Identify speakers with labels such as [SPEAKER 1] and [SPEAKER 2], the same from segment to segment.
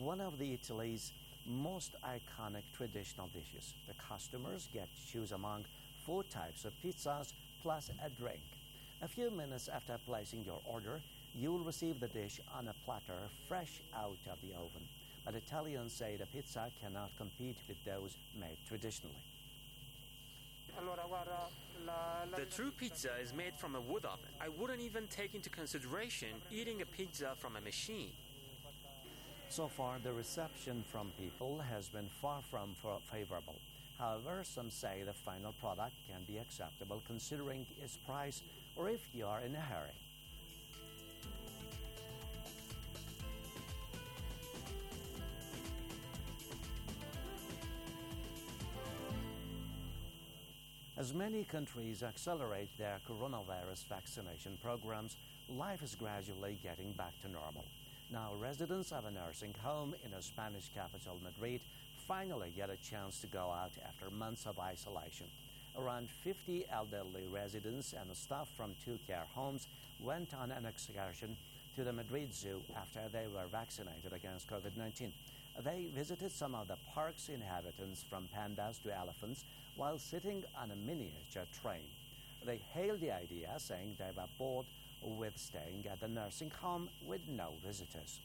[SPEAKER 1] one of Italy's most iconic traditional dishes. The customers get to choose among 4 types of pizzas plus a drink. A few minutes after placing your order, you will receive the dish on a platter fresh out of the oven. But Italians say the pizza cannot compete with those made traditionally.
[SPEAKER 2] The true pizza is made from a wood oven. I wouldn't even take into consideration eating a pizza from a machine.
[SPEAKER 1] So far, the reception from people has been far from favorable. However, some say the final product can be acceptable considering its price or if you are in a hurry. As many countries accelerate their coronavirus vaccination programs, life is gradually getting back to normal. Now, residents of a nursing home in the Spanish capital, Madrid, finally get a chance to go out after months of isolation. Around 50 elderly residents and staff from 2 care homes went on an excursion to the Madrid Zoo after they were vaccinated against COVID-19. They visited some of the park's inhabitants, from pandas to elephants, while sitting on a miniature train. They hailed the idea, saying they were bored with staying at the nursing home with no visitors.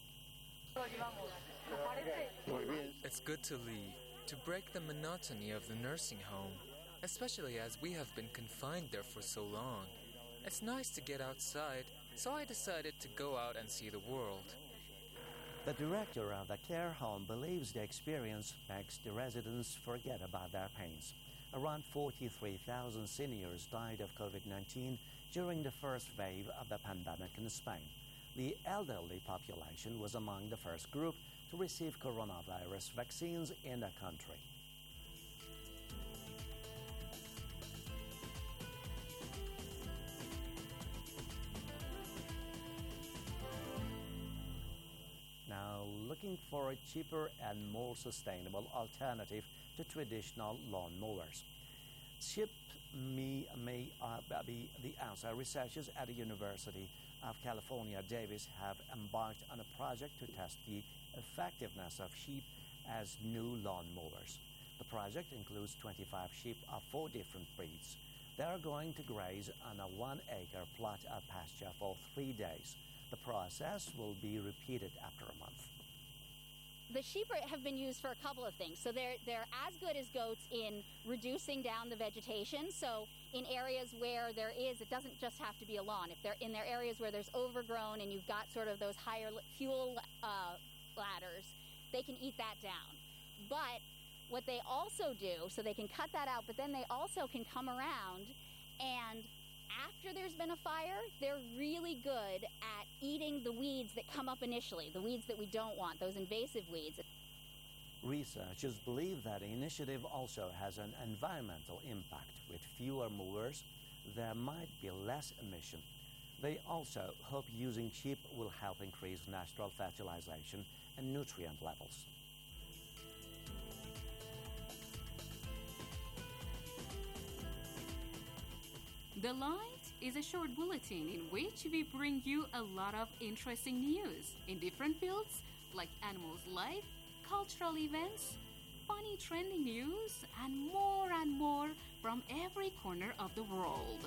[SPEAKER 3] It's good to leave, to break the monotony of the nursing home, especially as we have been confined there for so long. It's nice to get outside, so I decided to go out and see the world.
[SPEAKER 1] The director of the care home believes the experience makes the residents forget about their pains. Around 43,000 seniors died of COVID-19 during the first wave of the pandemic in Spain. The elderly population was among the first group to receive coronavirus vaccines in the country. Now, looking for a cheaper and more sustainable alternative to traditional lawn mowers. Ship Me may be the answer. Researchers at the University of California, Davis have embarked on a project to test the effectiveness of sheep as new lawn mowers. The project includes 25 sheep of 4 different breeds. They are going to graze on a 1-acre plot of pasture for 3 days. The process will be repeated after a month.
[SPEAKER 4] The sheep have been used for a couple of things. So they're as good as goats in reducing down the vegetation. So in areas where it doesn't just have to be a lawn. If they're in their areas where there's overgrown and you've got sort of those higher fuel ladders, they can eat that down. But what they also do, so they can cut that out, but then they also can come around and after there's been a fire, they're really good at eating the weeds that come up initially, the weeds that we don't want, those invasive weeds.
[SPEAKER 1] Researchers believe that the initiative also has an environmental impact. With fewer mowers, there might be less emission. They also hope using sheep will help increase natural fertilization and nutrient levels.
[SPEAKER 5] The Light is a short bulletin in which we bring you a lot of interesting news in different fields like animals' life, cultural events, funny trending news, and more from every corner of the world.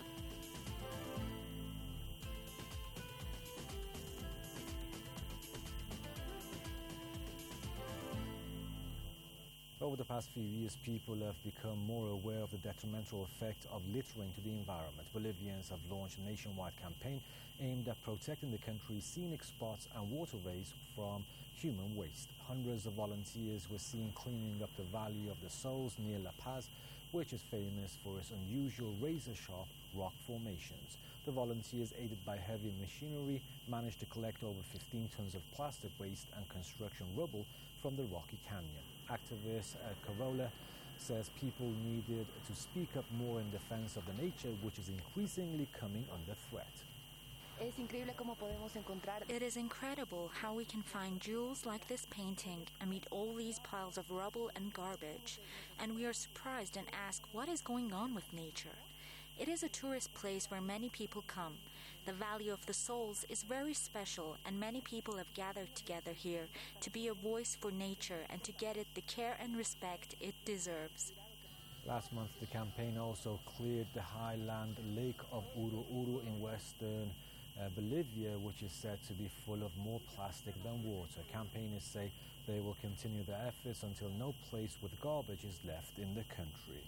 [SPEAKER 6] Over the past few years, people have become more aware of the detrimental effect of littering to the environment. Bolivians have launched a nationwide campaign aimed at protecting the country's scenic spots and waterways from human waste. Hundreds of volunteers were seen cleaning up the Valley of the Souls near La Paz, which is famous for its unusual razor-sharp rock formations. The volunteers, aided by heavy machinery, managed to collect over 15 tons of plastic waste and construction rubble from the rocky canyon. Activist Carola says people needed to speak up more in defense of the nature, which is increasingly coming under threat.
[SPEAKER 7] It is incredible how we can find jewels like this painting amid all these piles of rubble and garbage, and we are surprised and ask what is going on with nature. It is a tourist place where many people come. The Valley of the Souls is very special, and many people have gathered together here to be a voice for nature and to get it the care and respect it deserves.
[SPEAKER 6] Last month, the campaign also cleared the highland lake of Uru in western Bolivia, which is said to be full of more plastic than water. Campaigners say they will continue their efforts until no place with garbage is left in the country.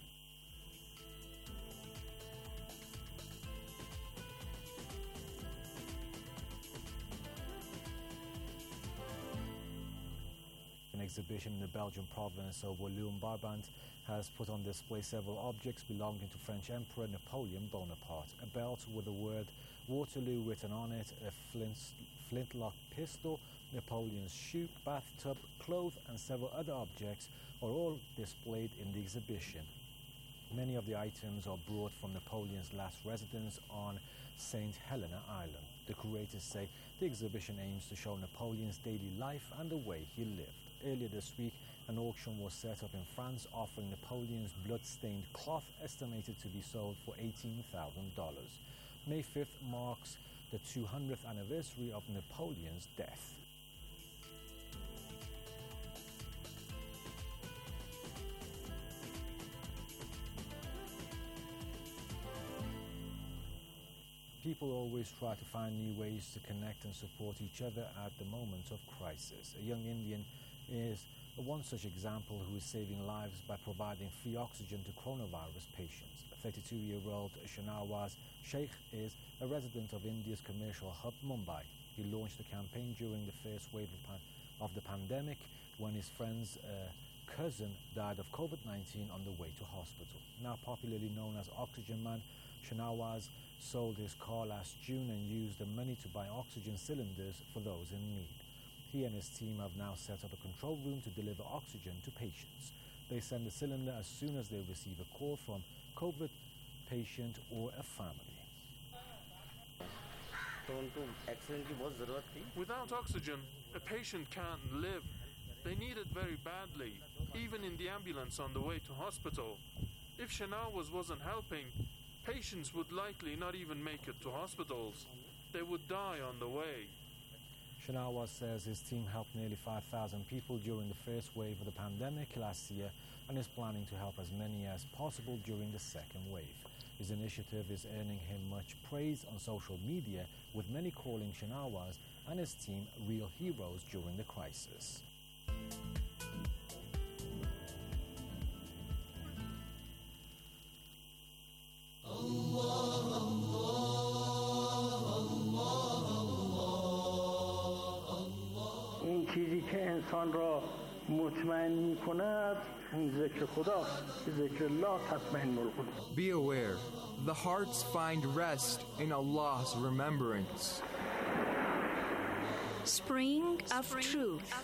[SPEAKER 6] An exhibition in the Belgian province of Walloon-Brabant has put on display several objects belonging to French Emperor Napoleon Bonaparte. A belt with the word Waterloo written on it, a flintlock pistol, Napoleon's shoe, bathtub, clothes and several other objects are all displayed in the exhibition. Many of the items are brought from Napoleon's last residence on St. Helena Island. The curators say the exhibition aims to show Napoleon's daily life and the way he lived. Earlier this week, an auction was set up in France offering Napoleon's blood-stained cloth estimated to be sold for $18,000. May 5th marks the 200th anniversary of Napoleon's death. People always try to find new ways to connect and support each other at the moment of crisis. A young Indian is one such example who is saving lives by providing free oxygen to coronavirus patients. 32-year-old Shanawaz Sheikh is a resident of India's commercial hub, Mumbai. He launched the campaign during the first wave of the pandemic when his friend's cousin died of COVID-19 on the way to hospital. Now popularly known as Oxygen Man, Shanawaz sold his car last June and used the money to buy oxygen cylinders for those in need. He and his team have now set up a control room to deliver oxygen to patients. They send a cylinder as soon as they receive a call from a COVID patient or a family.
[SPEAKER 8] Without oxygen, a patient can't live. They need it very badly, even in the ambulance on the way to hospital. If Shanawaz wasn't helping, patients would likely not even make it to hospitals. They would die on the way.
[SPEAKER 6] Shanawaz says his team helped nearly 5,000 people during the first wave of the pandemic last year and is planning to help as many as possible during the second wave. His initiative is earning him much praise on social media, with many calling Shanawaz and his team real heroes during the crisis.
[SPEAKER 9] این چیزی که انسان را مطمئن می‌کند ذکر خداست. ذکر الله تطمئن القلوب.
[SPEAKER 10] Be aware, the hearts find rest in Allah's remembrance.
[SPEAKER 7] Spring of Truth.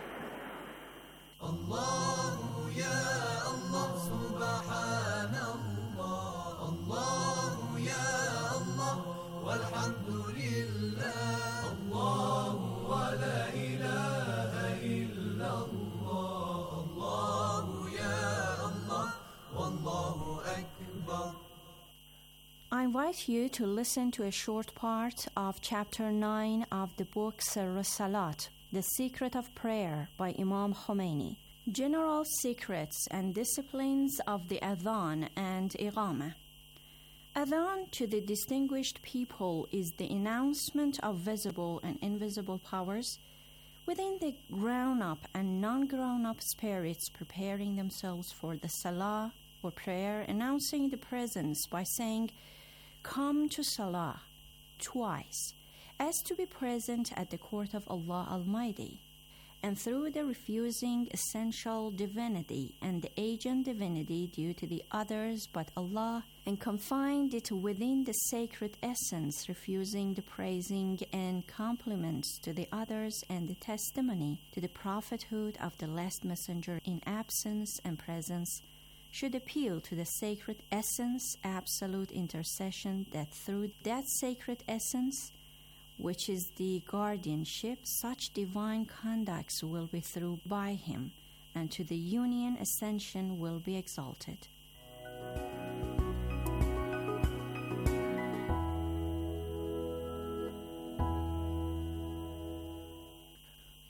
[SPEAKER 11] Allahu ya Allah subhanallah. Allahu ya Allah walhamdulillah. Allahu wa la ilaha illallah. Allahu ya Allah wallahu akbar.
[SPEAKER 12] I invite you to listen to a short part of Chapter 9 of the book Sirr Salat, The Secret of Prayer by Imam Khomeini. General secrets and disciplines of the Adhan and Iqamah. Adhan to the distinguished people is the announcement of visible and invisible powers within the grown-up and non-grown-up spirits preparing themselves for the Salah or prayer, announcing the presence by saying, "Come to Salah," twice, as to be present at the court of Allah Almighty, and through the refusing essential divinity and the agent divinity due to the others but Allah, and confined it within the sacred essence, refusing the praising and compliments to the others and the testimony to the prophethood of the last messenger in absence and presence, should appeal to the sacred essence, absolute intercession, that through that sacred essence, which is the guardianship, such divine conducts will be through by him, and to the union ascension will be exalted.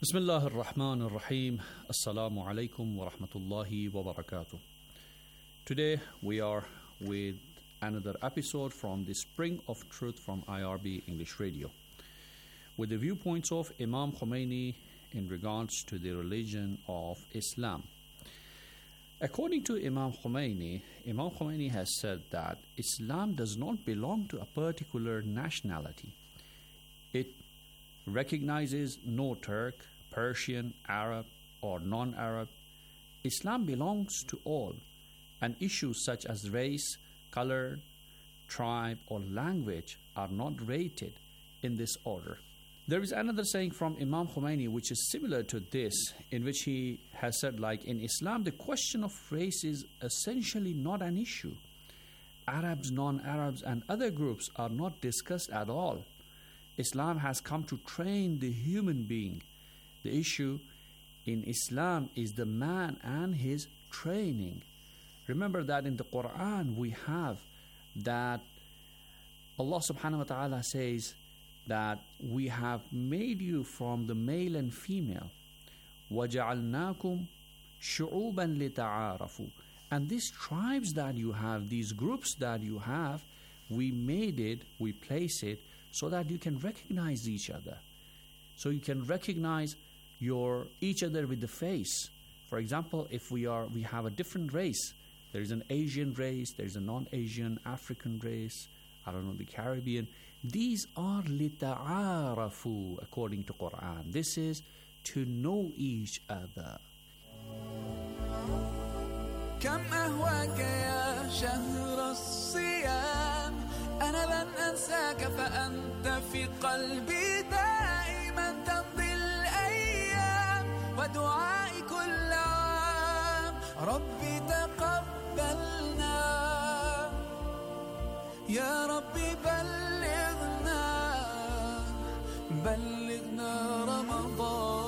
[SPEAKER 13] Bismillah ar-Rahman ar-Rahim. Assalamu alaikum wa rahmatullahi wa barakatuh. Today we are with another episode from the Spring of Truth from IRB English Radio, with the viewpoints of Imam Khomeini in regards to the religion of Islam. According to Imam Khomeini has said that Islam does not belong to a particular nationality. It recognizes no Turk, Persian, Arab, or non-Arab. Islam belongs to all, and issues such as race, color, tribe, or language are not rated in this order. There is another saying from Imam Khomeini which is similar to this, in which he has said, like, in Islam, the question of race is essentially not an issue. Arabs, non-Arabs, and other groups are not discussed at all. Islam has come to train the human being. The issue in Islam is the man and his training. Remember that in the Quran we have that Allah subhanahu wa ta'ala says that we have made you from the male and female. وَجَعَلْنَاكُمْ شُعُوبًا لِتَعَارَفُوا. And these tribes that you have, these groups that you have, we made it, we place it so that you can recognize each other. So you can recognize each other with the face. For example, if we have a different race, there is an Asian race, there is a non-Asian, African race, the Caribbean. These are لِتَعَارَفُوا according to Quran. This is to know each other.
[SPEAKER 11] كم أهواك يا شهر الصيام أنا لن أنساك فأنت في قلبي دائما تمضي الأيام ودعائي كل عام ربي تقبلنا يا ربي بلغنا رمضان.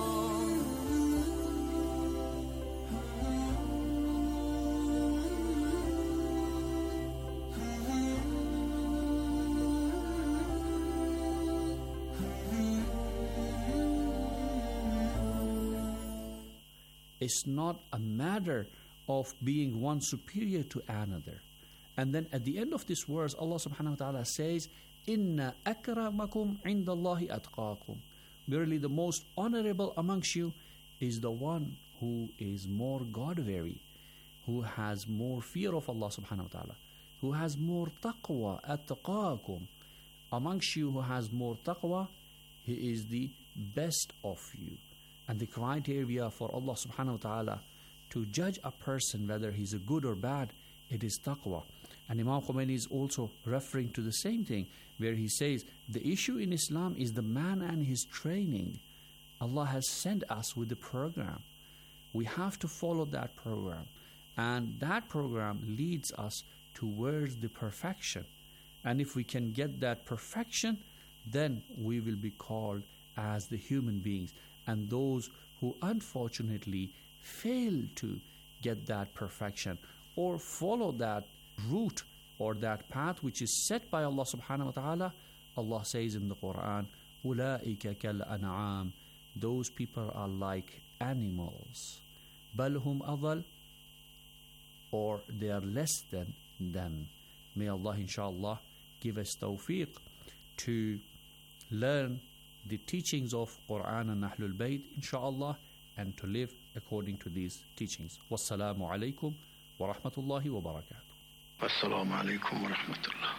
[SPEAKER 13] It's not a matter of being one superior to another. And then at the end of this verse, Allah subhanahu wa ta'ala says, Inna akramakum indallahi atqakum. Verily the most honorable amongst you is the one who is more God-weary, who has more fear of Allah subhanahu wa ta'ala, who has more taqwa, atqakum. Amongst you who has more taqwa, he is the best of you. And the criteria for Allah subhanahu wa ta'ala to judge a person whether he's a good or bad, it is taqwa. And Imam Khomeini is also referring to the same thing, where he says the issue in Islam is the man and his training. Allah has sent us with the program. We have to follow that program, and that program leads us towards the perfection. And if we can get that perfection, then we will be called as the human beings. And those who unfortunately fail to get that perfection or follow that route or that path which is set by Allah subhanahu wa ta'ala, Allah says in the Quran, أُولَٰئِكَ كَالْأَنْعَامِ. Those people are like animals. بَلْ هُمْ أَضَلْ. Or they are less than them. May Allah inshallah give us tawfiq to learn the teachings of Quran and Ahlul Bayt inshallah, and to live according to these teachings. Wassalamu alaikum wa rahmatullahi wa barakatuh.
[SPEAKER 14] Assalamu alaikum wa rahmatullah.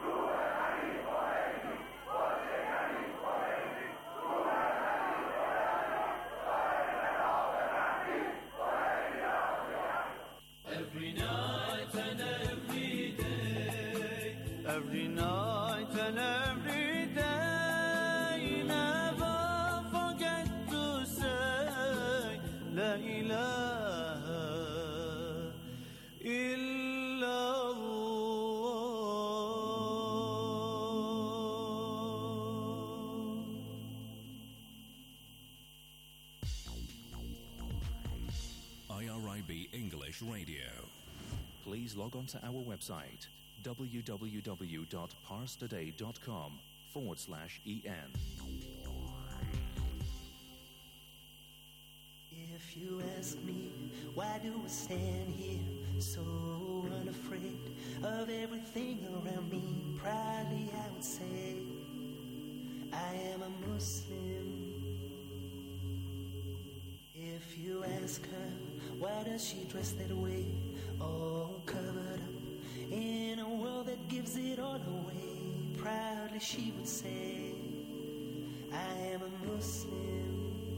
[SPEAKER 11] Every night and every day, every night and every day, never forget to say La ilaha illallah.
[SPEAKER 15] IRIB English Radio. Please log on to our website www.parstoday.com/en.
[SPEAKER 16] If you ask me, why do I stand here so unafraid of everything around me? Proudly I would say, I am a Muslim. If you ask her, why does she dress that way, all covered up in a world that gives it all away? Proudly she would say, I am a Muslim.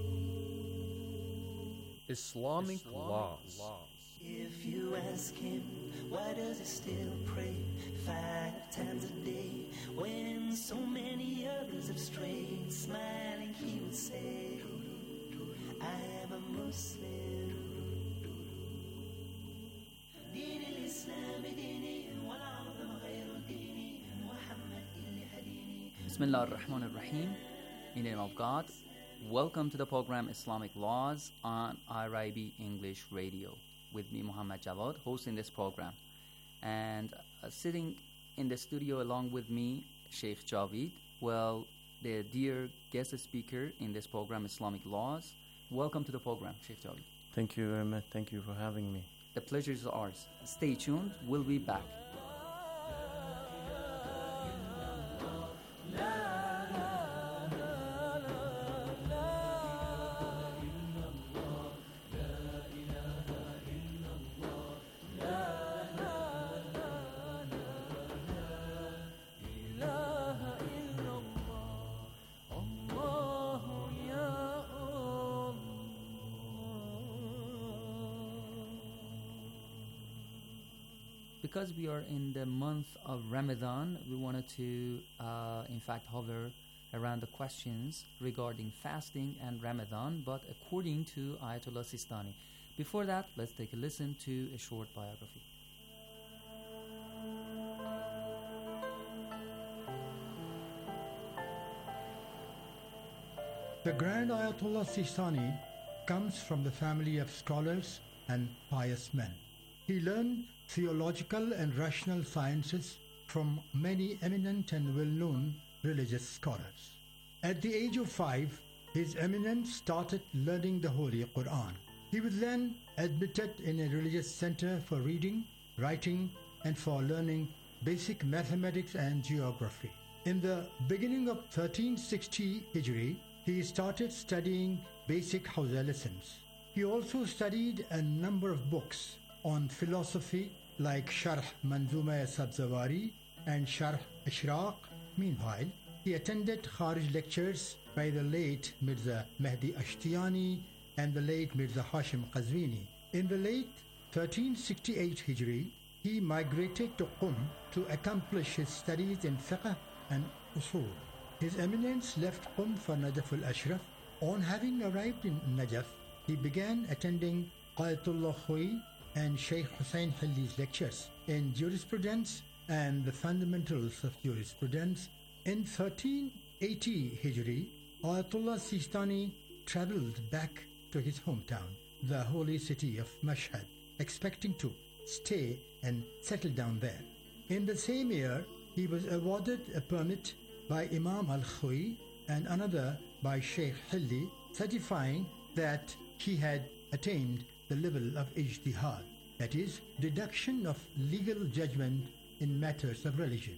[SPEAKER 17] Islamic laws.
[SPEAKER 16] If you ask him, why does he still pray 5 times a day when so many others have strayed? Smiling he would say, I am a Muslim. دين الإسلام ديني والعظم غير ديني محمد اللي هديني.
[SPEAKER 18] Bismillah ar-Rahman ar-Rahim. In the name of God, welcome to the program Islamic Laws on IRIB English Radio. With me, Muhammad Jawad, hosting this program. And sitting in the studio along with me, Sheikh Javid, well, the dear guest speaker in this program, Islamic Laws. Welcome to the program, Sheikh Javid.
[SPEAKER 17] Thank you very much. Thank you for having me.
[SPEAKER 18] The pleasure is ours. Stay tuned. We'll be back. Because we are in the month of Ramadan, we wanted to, in fact, hover around the questions regarding fasting and Ramadan, but according to Ayatollah Sistani. Before that, let's take a listen to a short biography.
[SPEAKER 19] The Grand Ayatollah Sistani comes from the family of scholars and pious men. He learned theological and rational sciences from many eminent and well-known religious scholars. At the age of 5, His Eminence started learning the Holy Quran. He was then admitted in a religious center for reading, writing, and for learning basic mathematics and geography. In the beginning of 1360 Hijri, he started studying basic Hausa lessons. He also studied a number of books on philosophy like Sharh Manzuma Sabzawari and Sharh Ishraq. Meanwhile, he attended Kharij lectures by the late Mirza Mehdi Ashtiyani and the late Mirza Hashim Qazwini. In the late 1368 Hijri, he migrated to Qum to accomplish his studies in fiqh and usul. His Eminence left Qum for Najaf al-Ashraf. On having arrived in Najaf, he began attending Ayatollah Khoi and Sheikh Hussain Hilli's lectures in jurisprudence and the fundamentals of jurisprudence. In 1380 Hijri, Ayatollah Sistani travelled back to his hometown, the holy city of Mashhad, expecting to stay and settle down there. In the same year, he was awarded a permit by Imam al-Khoi and another by Sheikh Hilli, certifying that he had attained the level of ijtihad, that is, deduction of legal judgment in matters of religion.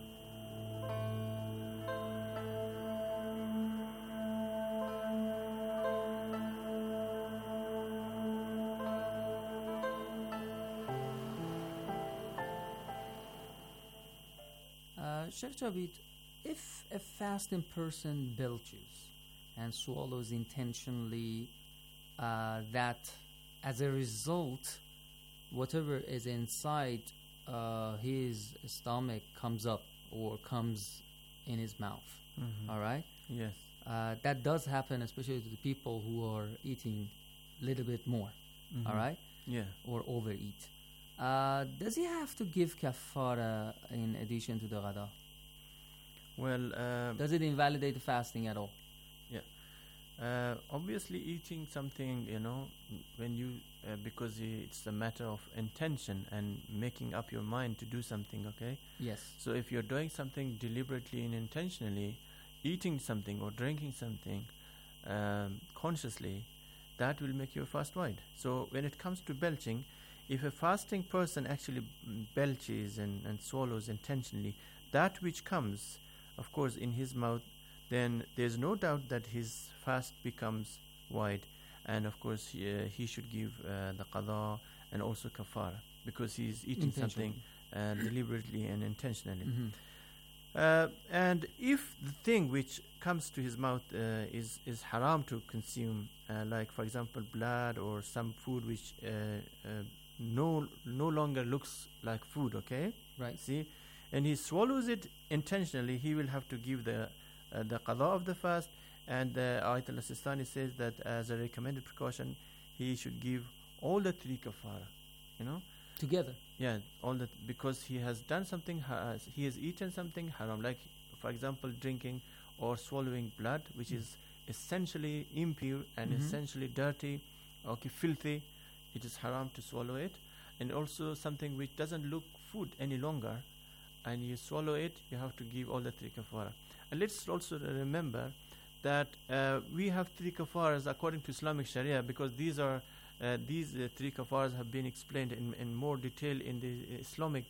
[SPEAKER 18] Sheikh Javid, if a fasting person belches and swallows intentionally, that as a result, whatever is inside his stomach comes up or comes in his mouth.
[SPEAKER 17] Mm-hmm.
[SPEAKER 18] All right?
[SPEAKER 17] Yes.
[SPEAKER 18] That does happen, especially to the people who are eating a little bit more.
[SPEAKER 17] Mm-hmm.
[SPEAKER 18] All right?
[SPEAKER 17] Yeah.
[SPEAKER 18] Or overeat. Does he have to give kafara in addition to the ghada?
[SPEAKER 17] Well,
[SPEAKER 18] does it invalidate the fasting at all?
[SPEAKER 17] Yeah. Obviously, eating something, when you, because it's a matter of intention and making up your mind to do something, okay?
[SPEAKER 18] Yes.
[SPEAKER 17] So if you're doing something deliberately and intentionally, eating something or drinking something consciously, that will make your fast void. So when it comes to belching, if a fasting person actually belches and swallows intentionally, that which comes, of course, in his mouth, then there's no doubt that his fast becomes void. And of course, he should give the qada and also kafara, because he's eating something deliberately and intentionally. And if the thing which comes to his mouth is haram to consume, like for example blood or some food which no longer looks like food, okay?
[SPEAKER 18] Right.
[SPEAKER 17] See, and he swallows it intentionally, he will have to give the qada of the fast. And Ayat al-Sistani says that as a recommended precaution, he should give all the 3 kafara, you know,
[SPEAKER 18] together.
[SPEAKER 17] Yeah, all that, because he has done something, he has eaten something haram, like for example drinking or swallowing blood, which is essentially impure and essentially dirty, okay, filthy. It is haram to swallow it. And also something which doesn't look food any longer, and you swallow it, you have to give all the 3 kafara. And let's also remember that we have 3 kafaras according to Islamic Sharia, because these 3 kafaras have been explained in more detail in the Islamic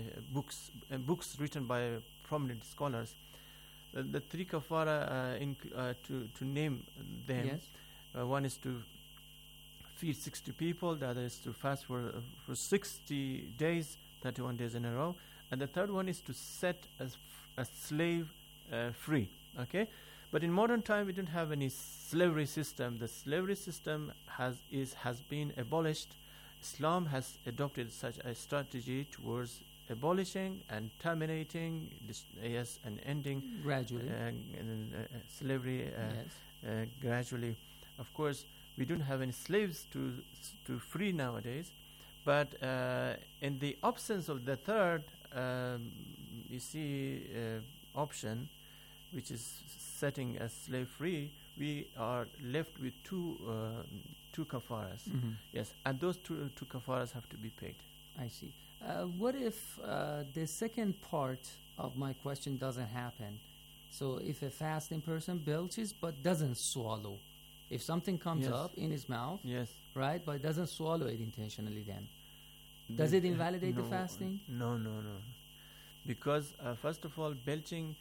[SPEAKER 17] books written by prominent scholars. The 3 kafara, to name them,
[SPEAKER 18] yes.
[SPEAKER 17] One is to feed 60 people, the other is to fast for 60 days, 31 days in a row, and the third one is to set a slave free, okay? But in modern time, we don't have any slavery system. The slavery system has been abolished. Islam has adopted such a strategy towards abolishing and terminating and ending
[SPEAKER 18] gradually
[SPEAKER 17] slavery gradually. Of course, we don't have any slaves to free nowadays. But in the absence of the third, you see, option, which is setting a slave free, we are left with two kafaras. Yes, and those two kafaras have to be paid.
[SPEAKER 18] I see. What if the second part of my question doesn't happen? So if a fasting person belches but doesn't swallow, if something comes up in his mouth, right, but doesn't swallow it intentionally, then does it invalidate the fasting?
[SPEAKER 17] No. Because first of all, belching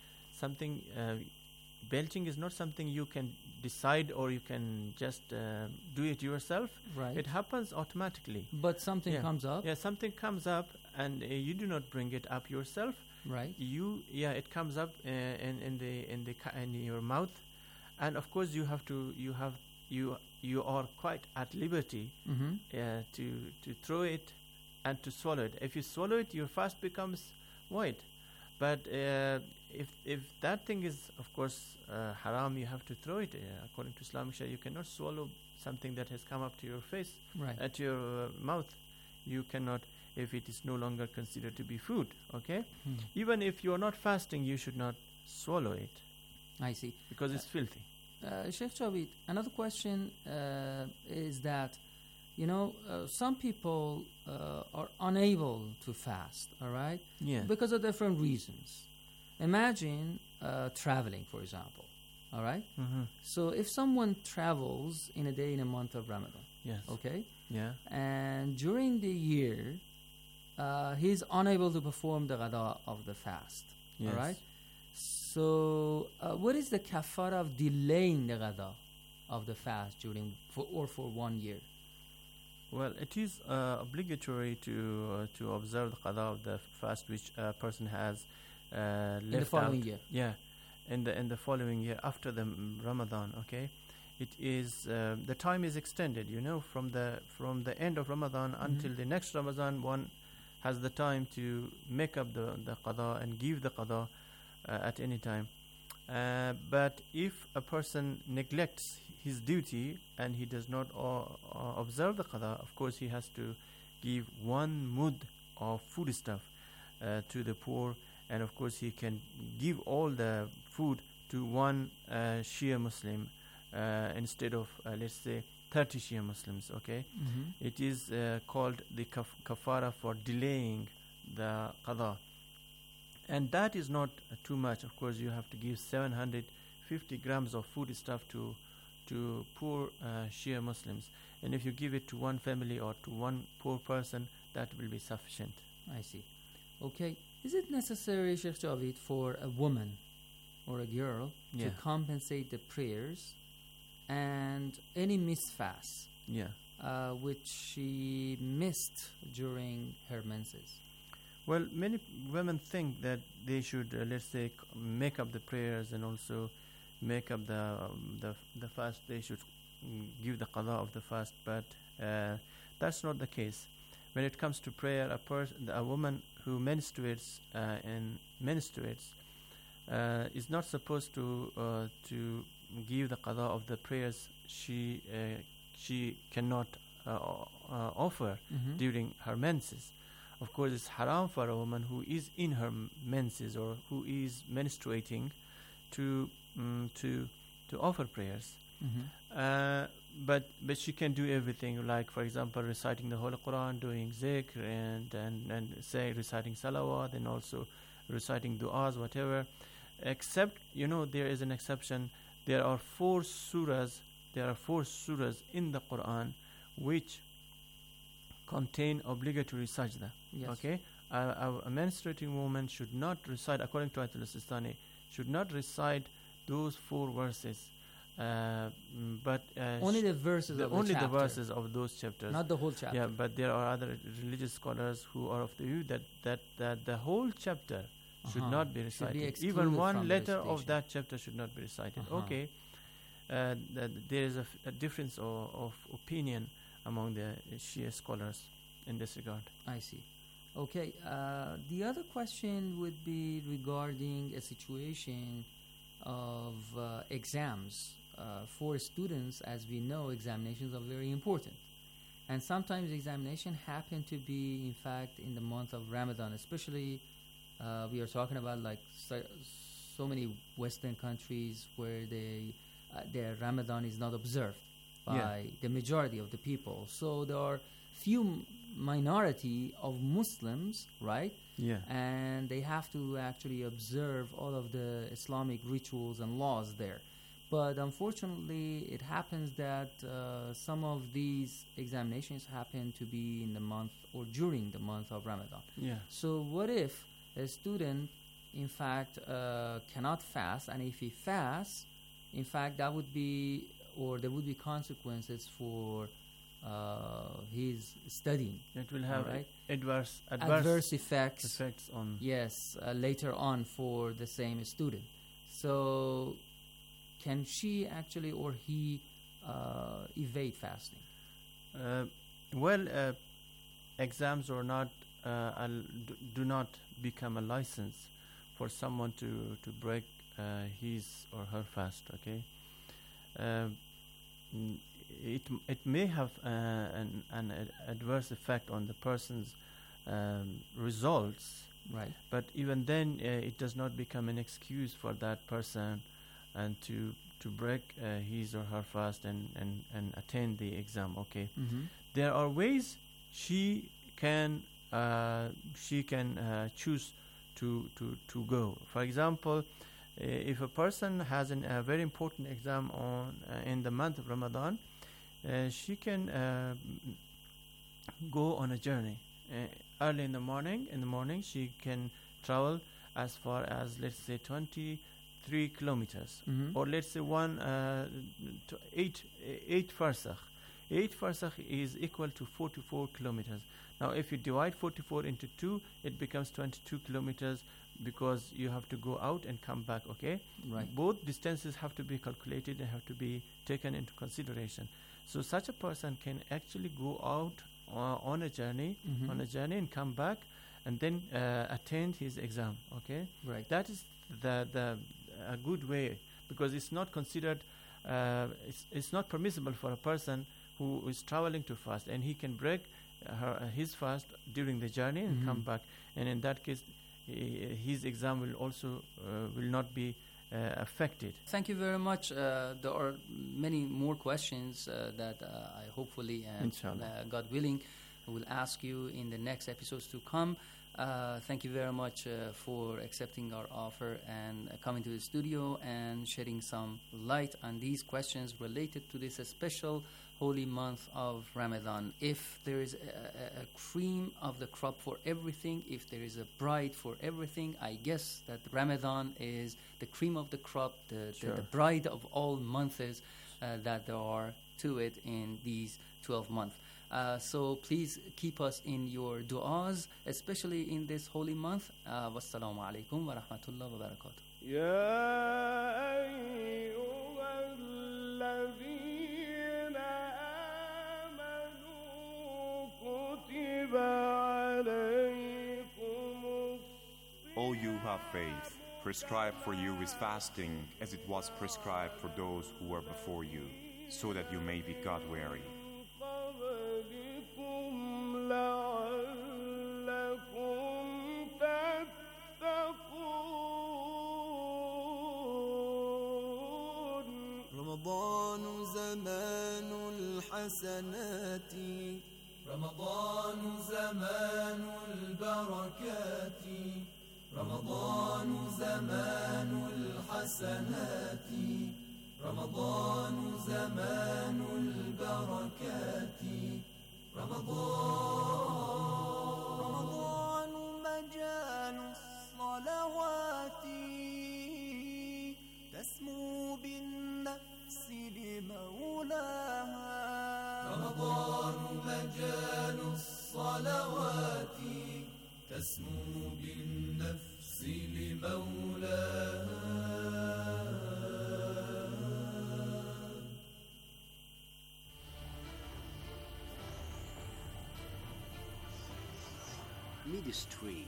[SPEAKER 17] is not something you can decide or you can just do it yourself.
[SPEAKER 18] Right.
[SPEAKER 17] It happens automatically.
[SPEAKER 18] But something comes up.
[SPEAKER 17] Yeah, something comes up, and you do not bring it up yourself.
[SPEAKER 18] Right.
[SPEAKER 17] It comes up in your mouth, and of course you are quite at liberty to throw it and to swallow it. If you swallow it, your fast becomes void. But if that thing is, of course, haram, you have to throw it. According to Islamic Sharia, you cannot swallow something that has come up to your face, at your mouth. You cannot, if it is no longer considered to be food. Okay, even if you are not fasting, you should not swallow it.
[SPEAKER 18] I see,
[SPEAKER 17] because it's filthy.
[SPEAKER 18] Sheikh Jawid, another question is that, some people are unable to fast, all right?
[SPEAKER 17] Yeah.
[SPEAKER 18] Because of different reasons. Imagine traveling, for example, all right? So if someone travels in a day in a month of Ramadan, okay?
[SPEAKER 17] Yeah.
[SPEAKER 18] And during the year, he's unable to perform the qada of the fast, all right? So what is the kafara of delaying the qada of the fast for 1 year?
[SPEAKER 17] Well, it is obligatory to observe the qada of the fast which a person has left
[SPEAKER 18] in the following year.
[SPEAKER 17] Yeah, in the following year after the Ramadan. Okay, it is the time is extended. From the end of Ramadan until the next Ramadan, one has the time to make up the qada and give the qada at any time. But if a person neglects his duty and he does not observe the qada, of course he has to give 1 mud of foodstuff to the poor, and of course he can give all the food to 1 Shia Muslim instead of let's say 30 Shia Muslims. Okay, it is called the kafara for delaying the qada, and that is not too much. Of course, you have to give 750 grams of food stuff to to poor Shia Muslims. And if you give it to one family or to one poor person, that will be sufficient.
[SPEAKER 20] I see. Okay. Is it necessary, Sheikh Javid, for a woman or a girl to compensate the prayers and any missed fast which she missed during her menses?
[SPEAKER 17] Well, many women think that they should, let's say, make up the prayers and also make up the fast. They should give the qada of the fast, but that's not the case. When it comes to prayer, a woman who menstruates is not supposed to give the qada of the prayers she cannot offer during her menses. Of course, it's haram for a woman who is in her menses or who is menstruating to offer prayers. But she can do everything, like, for example, reciting the Holy Quran, doing zikr, and reciting salawat, and also reciting du'as, whatever. Except, there is an exception. There are four surahs in the Quran which contain obligatory sajda.
[SPEAKER 20] Yes.
[SPEAKER 17] Okay, a menstruating woman should not recite, according to Ayatul Sistani, should not recite those four verses. But
[SPEAKER 20] only the verses of
[SPEAKER 17] only
[SPEAKER 20] the chapter.
[SPEAKER 17] The verses of those chapters,
[SPEAKER 20] not the whole chapter.
[SPEAKER 17] Yeah, but there are other religious scholars who are of the view that the whole chapter should not be recited. Even one letter of that chapter should not be recited. Okay, there is a difference of opinion among the Shia scholars in this regard.
[SPEAKER 20] I see. Okay, the other question would be regarding a situation of exams. For students, as we know, examinations are very important. And sometimes examinations happen to be, in fact, in the month of Ramadan, especially we are talking about like so many Western countries where their Ramadan is not observed by the majority of the people. So there are few minority of Muslims, right?
[SPEAKER 17] Yeah.
[SPEAKER 20] And they have to actually observe all of the Islamic rituals and laws there. But unfortunately, it happens that some of these examinations happen to be in the month or during the month of Ramadan.
[SPEAKER 17] Yeah.
[SPEAKER 20] So what if a student, in fact, cannot fast, and if he fasts, in fact, that would be, or there would be consequences for his studying.
[SPEAKER 17] It will have
[SPEAKER 20] adverse effects
[SPEAKER 17] on
[SPEAKER 20] later on for the same student. So can she actually or he evade fasting?
[SPEAKER 17] Exams or not do not become a license for someone to break his or her fast. Okay, it may have an adverse effect on the person's results,
[SPEAKER 20] right?
[SPEAKER 17] But even then, it does not become an excuse for that person and to break his or her fast and attend the exam. Okay, there are ways she can choose to go. For example, if a person has a very important exam in the month of Ramadan, she can go on a journey early in the morning. She can travel as far as, let's say, 23 kilometers, or let's say 8 farsakh. 8 farsakh is equal to 44 kilometers. Now, if you divide 44 into 2, it becomes 22 kilometers because you have to go out and come back. Okay,
[SPEAKER 20] right.
[SPEAKER 17] Both distances have to be calculated and have to be taken into consideration. So such a person can actually go out on a journey, and come back, and then attend his exam. Okay,
[SPEAKER 20] right.
[SPEAKER 17] That is a good way, because it's not considered. It's not permissible for a person who is traveling to fast, and he can break his fast during the journey and come back. And in that case, his exam will also will not be affected.
[SPEAKER 20] Thank you very much. There are many more questions that I hopefully, God willing, will ask you in the next episodes to come.
[SPEAKER 18] Thank you very much for accepting our offer and coming to the studio and shedding some light on these questions related to this special holy month of Ramadan. If there is a cream of the crop for everything, if there is a bride for everything, I guess that Ramadan is the cream of the crop, the bride of all months that there are to it in these 12 months. So please keep us in your du'as, especially in this holy month. Wassalamu alaikum wa rahmatullahi wa barakatuh.
[SPEAKER 21] All you who have faith, prescribed for you is fasting as it was prescribed for those who were before you, so that you may be God-weary.
[SPEAKER 11] رمضان زمان الحسنات رمضان زمان البركات رمضان زمان الحسنات رمضان زمان البركات رمضان مجال الصلوات تسمو بالنفس لمولاها رمضان مجال الصلوات تسمو بالنفس لمولاها
[SPEAKER 1] Midstream.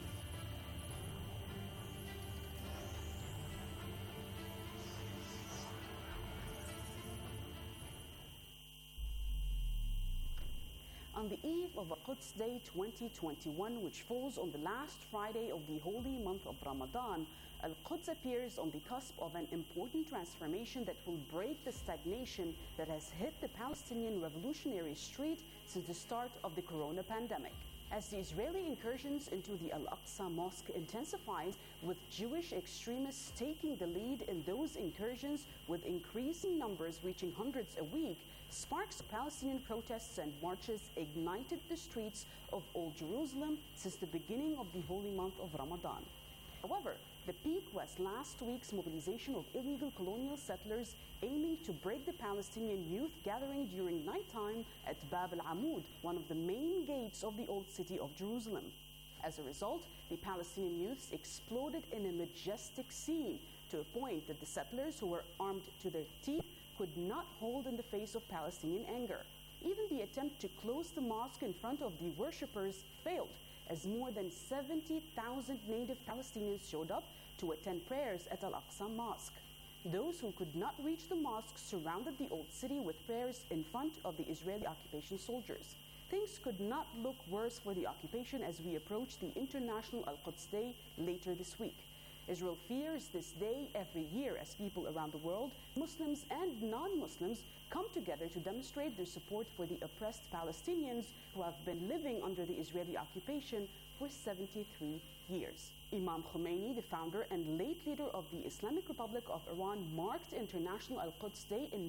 [SPEAKER 22] On the eve of Al-Quds Day 2021, which falls on the last Friday of the holy month of Ramadan, Al-Quds appears on the cusp of an important transformation that will break the stagnation that has hit the Palestinian revolutionary street since the start of the corona pandemic. As the Israeli incursions into the Al-Aqsa Mosque intensified, with Jewish extremists taking the lead in those incursions with increasing numbers reaching hundreds a week, sparks of Palestinian protests and marches ignited the streets of Old Jerusalem since the beginning of the holy month of Ramadan. However, the peak was last week's mobilization of illegal colonial settlers aiming to break the Palestinian youth gathering during nighttime at Bab al-Amud, one of the main gates of the old city of Jerusalem. As a result, the Palestinian youths exploded in a majestic scene to a point that the settlers, who were armed to their teeth, could not hold in the face of Palestinian anger. Even the attempt to close the mosque in front of the worshippers failed, as more than 70,000 native Palestinians showed up to attend prayers at Al-Aqsa Mosque. Those who could not reach the mosque surrounded the old city with prayers in front of the Israeli occupation soldiers. Things could not look worse for the occupation as we approach the International Al-Quds Day later this week. Israel fears this day every year as people around the world, Muslims and non-Muslims, come together to demonstrate their support for the oppressed Palestinians who have been living under the Israeli occupation for 73 years. Imam Khomeini, the founder and late leader of the Islamic Republic of Iran, marked International Al-Quds Day in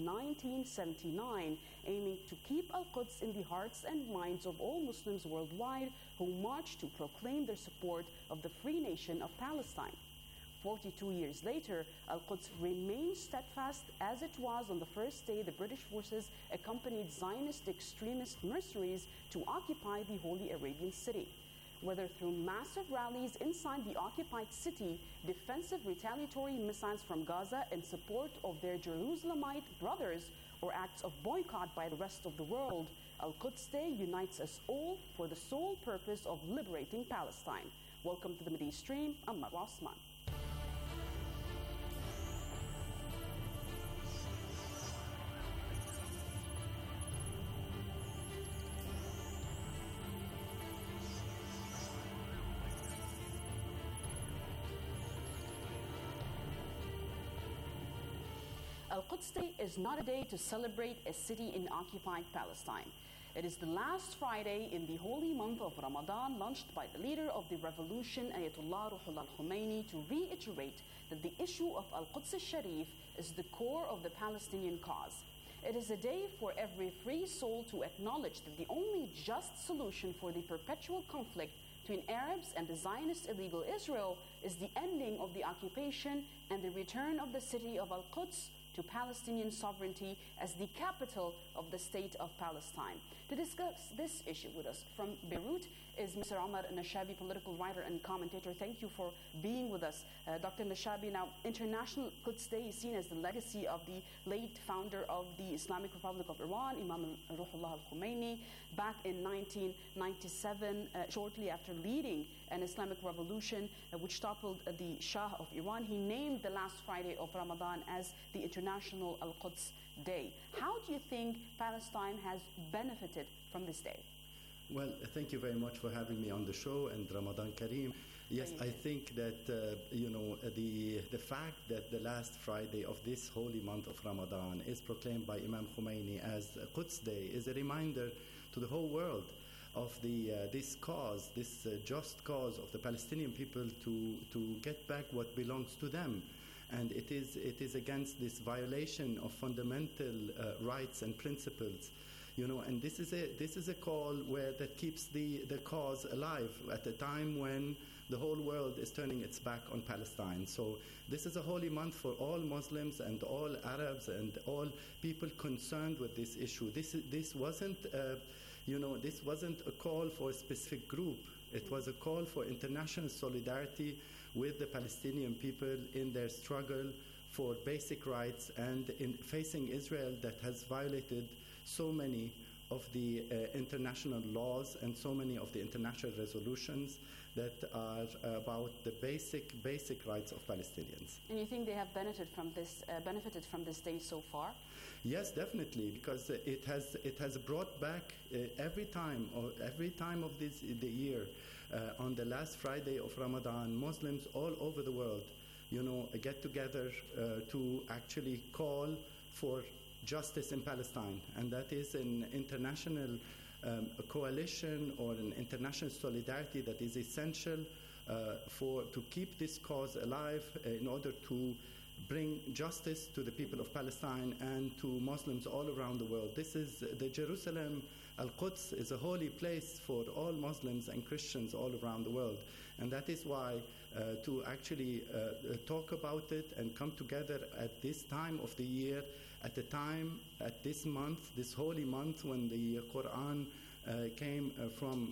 [SPEAKER 22] 1979, aiming to keep Al-Quds in the hearts and minds of all Muslims worldwide who marched to proclaim their support of the free nation of Palestine. 42 years later, Al-Quds remains steadfast as it was on the first day the British forces accompanied Zionist extremist mercenaries to occupy the Holy Arabian city. Whether through massive rallies inside the occupied city, defensive retaliatory missiles from Gaza in support of their Jerusalemite brothers, or acts of boycott by the rest of the world, Al-Quds Day unites us all for the sole purpose of liberating Palestine. Welcome to the Midi Stream. I'm Marwa Osman. Al-Quds Day is not a day to celebrate a city in occupied Palestine. It is the last Friday in the holy month of Ramadan, launched by the leader of the revolution, Ayatollah Ruhollah Khomeini, to reiterate that the issue of Al-Quds al-Sharif is the core of the Palestinian cause. It is a day for every free soul to acknowledge that the only just solution for the perpetual conflict between Arabs and the Zionist illegal Israel is the ending of the occupation and the return of the city of Al-Quds to Palestinian sovereignty as the capital of the state of Palestine. To discuss this issue with us from Beirut is Mr. Omar Nashabi, political writer and commentator. Thank you for being with us. Dr. Nashabi, now International Quds Day is seen as the legacy of the late founder of the Islamic Republic of Iran, Imam Ruhollah al-Khomeini, back in 1997, shortly after leading an Islamic revolution which toppled the Shah of Iran. He named the last Friday of Ramadan as the International Al-Quds Day. How do you think Palestine has benefited from this day?
[SPEAKER 2] Well, thank you very much for having me on the show, and Ramadan Kareem. Yes, I think that, the fact that the last Friday of this holy month of Ramadan is proclaimed by Imam Khomeini as Quds Day is a reminder to the whole world of this cause, this just cause of the Palestinian people to get back what belongs to them. And it is against this violation of fundamental rights and principles. And this is a call that keeps the cause alive at a time when the whole world is turning its back on Palestine. So this is a holy month for all Muslims and all Arabs and all people concerned with this issue. This wasn't a call for a specific group. It was a call for international solidarity with the Palestinian people in their struggle for basic rights and in facing Israel that has violated so many of the international laws and so many of the international resolutions that are about the basic rights of Palestinians.
[SPEAKER 22] And you think they have benefited from this day so far?
[SPEAKER 2] Yes, definitely, because it has brought back every time of the year on the last Friday of Ramadan, Muslims all over the world, get together to actually call for justice in Palestine, and that is an international coalition or an international solidarity that is essential to keep this cause alive in order to bring justice to the people of Palestine and to Muslims all around the world. This is the Jerusalem, Al-Quds is a holy place for all Muslims and Christians all around the world. And that is why to actually talk about it and come together at this time of the year, at this month, this holy month when the Quran came from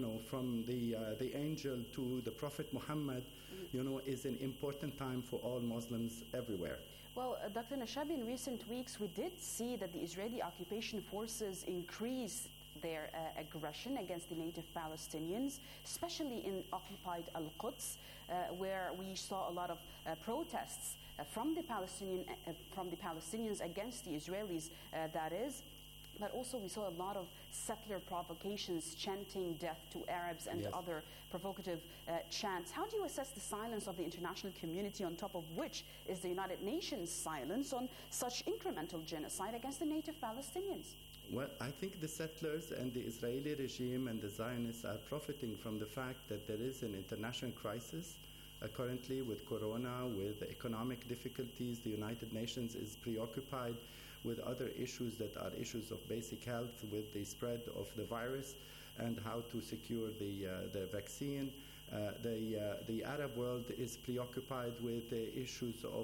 [SPEAKER 2] the angel to the Prophet Muhammad, is an important time for all Muslims everywhere.
[SPEAKER 22] Well, Dr. Nashabi, in recent weeks, we did see that the Israeli occupation forces increased their aggression against the native Palestinians, especially in occupied Al-Quds, where we saw a lot of protests from the Palestinians against the Israelis, that is. But also we saw a lot of settler provocations, chanting death to Arabs and other provocative chants. How do you assess the silence of the international community, on top of which is the United Nations' silence on such incremental genocide against the native Palestinians?
[SPEAKER 2] Well, I think the settlers and the Israeli regime and the Zionists are profiting from the fact that there is an international crisis currently with Corona, with economic difficulties. The United Nations is preoccupied with other issues that are issues of basic health, with the spread of the virus and how to secure the vaccine. The Arab world is preoccupied with the issues of,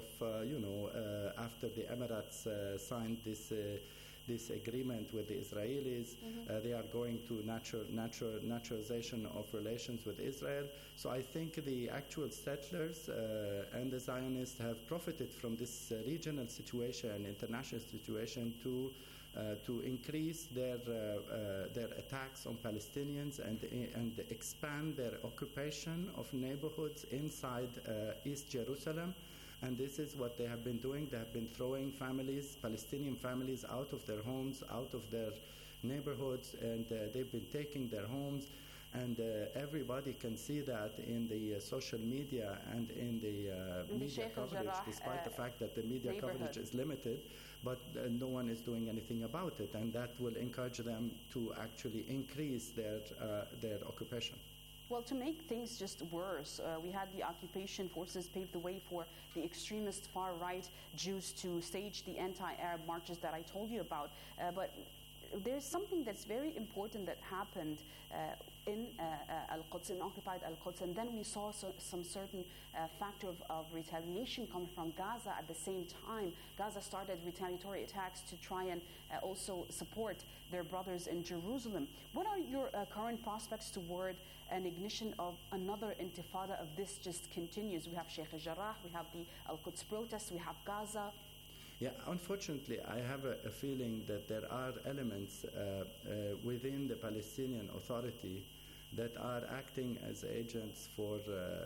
[SPEAKER 2] after the Emirates signed this agreement with the Israelis, they are going to naturalization of relations with Israel. So I think the actual settlers and the Zionists have profited from this regional situation and international situation to increase their attacks on Palestinians and expand their occupation of neighborhoods inside East Jerusalem. And this is what they have been doing. They have been throwing families, Palestinian families, out of their homes, out of their neighborhoods, and they've been taking their homes. And everybody can see that in the social media and in the media coverage, despite the fact that the media coverage is limited, but no one is doing anything about it, and that will encourage them to actually increase their occupation.
[SPEAKER 22] Well, to make things just worse, we had the occupation forces pave the way for the extremist far-right Jews to stage the anti-Arab marches that I told you about. But there's something that's very important that happened in Al-Quds, in occupied Al-Quds, and then we saw some certain factor of retaliation coming from Gaza at the same time. Gaza started retaliatory attacks to try and also support their brothers in Jerusalem. What are your current prospects toward an ignition of another intifada of this just continues? We have Sheikh al-Jarrah, we have the Al-Quds protests, we have Gaza.
[SPEAKER 2] Yeah, unfortunately, I have a feeling that there are elements within the Palestinian Authority that are acting as agents for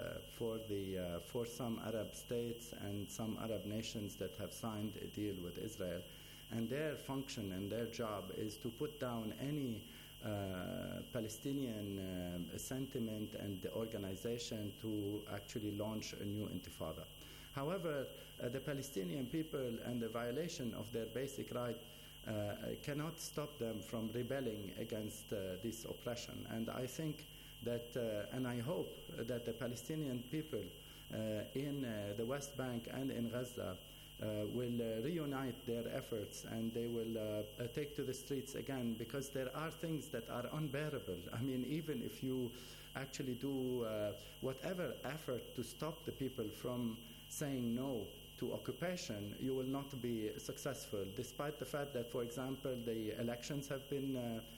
[SPEAKER 2] some Arab states and some Arab nations that have signed a deal with Israel, and their function and their job is to put down any Palestinian sentiment and organization to actually launch a new intifada. However, the Palestinian people and the violation of their basic right cannot stop them from rebelling against this oppression. And I think that, and I hope that the Palestinian people in the West Bank and in Gaza will reunite their efforts, and they will take to the streets again, because there are things that are unbearable. I mean, even if you actually do whatever effort to stop the people from saying no to occupation, you will not be successful, despite the fact that, for example, the elections have been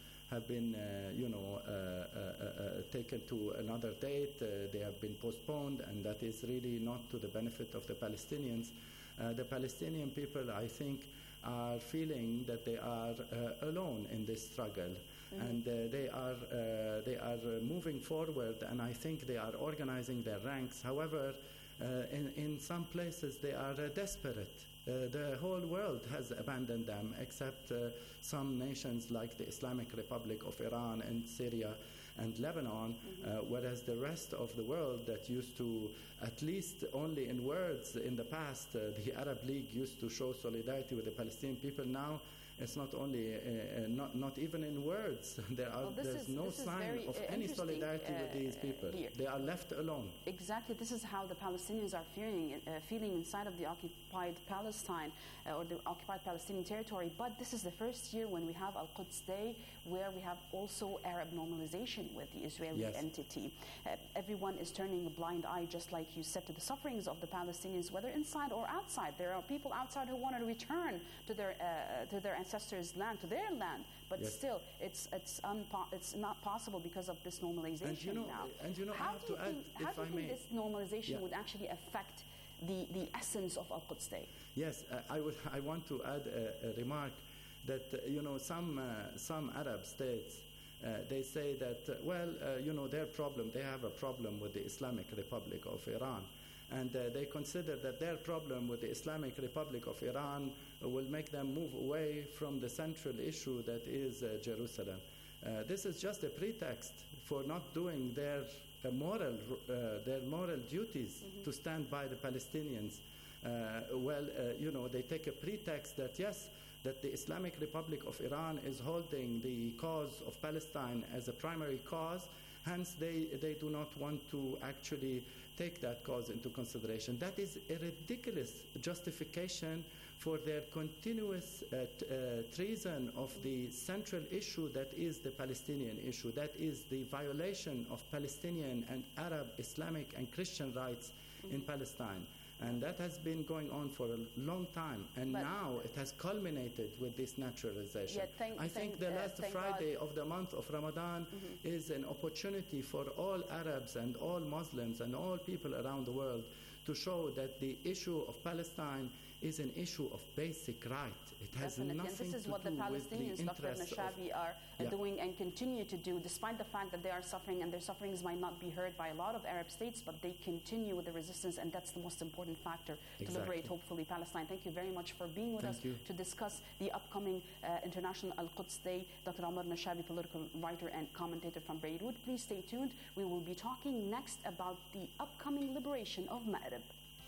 [SPEAKER 2] taken to another date. They have been postponed, and that is really not to the benefit of the Palestinians. The Palestinian people, I think, are feeling that they are alone in this struggle, and they are moving forward, and I think they are organizing their ranks. However, in some places they are desperate. The whole world has abandoned them, except some nations like the Islamic Republic of Iran and Syria and Lebanon, whereas the rest of the world that used to, at least only in words in the past, the Arab League used to show solidarity with the Palestinian people. Now it's not only, not even in words. There's no sign of any solidarity with these people.
[SPEAKER 22] Here.
[SPEAKER 2] They are left alone.
[SPEAKER 22] Exactly. This is how the Palestinians are feeling inside of the occupied Palestine or the occupied Palestinian territory. But this is the first year when we have Al-Quds Day, where we have also Arab normalization with the Israeli entity. Everyone is turning a blind eye, just like you said, to the sufferings of the Palestinians, whether inside or outside. There are people outside who want to return to their ancestors' land, to their land, but still, it's not possible because of this normalization now.
[SPEAKER 2] And
[SPEAKER 22] how do you think this normalization would actually affect the essence of Al-Quds Day?
[SPEAKER 2] Yes, I want to add a remark that some Arab states they say that they have a problem with the Islamic Republic of Iran. And they consider that their problem with the Islamic Republic of Iran will make them move away from the central issue that is Jerusalem. This is just a pretext for not doing their moral duties to stand by the Palestinians. They take a pretext that, yes, that the Islamic Republic of Iran is holding the cause of Palestine as a primary cause. Hence, they do not want to actually take that cause into consideration. That is a ridiculous justification for their continuous treason of the central issue that is the Palestinian issue, that is the violation of Palestinian and Arab, Islamic and Christian rights in Palestine. And that has been going on for a long time, and now it has culminated with this naturalization. I think the last Friday of the month of Ramadan is an opportunity for all Arabs and all Muslims and all people around the world to show that the issue of Palestine is an issue of basic right. It has
[SPEAKER 22] Definitely.
[SPEAKER 2] nothing
[SPEAKER 22] And this is
[SPEAKER 2] to
[SPEAKER 22] what
[SPEAKER 2] do
[SPEAKER 22] the
[SPEAKER 2] with the
[SPEAKER 22] Palestinians, Dr.
[SPEAKER 2] interests
[SPEAKER 22] Nashabi, are doing and continue to do, despite the fact that they are suffering, and their sufferings might not be heard by a lot of Arab states, but they continue with the resistance, and that's the most important factor to liberate, hopefully, Palestine. Thank you very much for being with us to discuss the upcoming International Al-Quds Day. Dr. Omar Nashabi, political writer and commentator from Beirut. Please stay tuned. We will be talking next about the upcoming liberation of Ma'rib.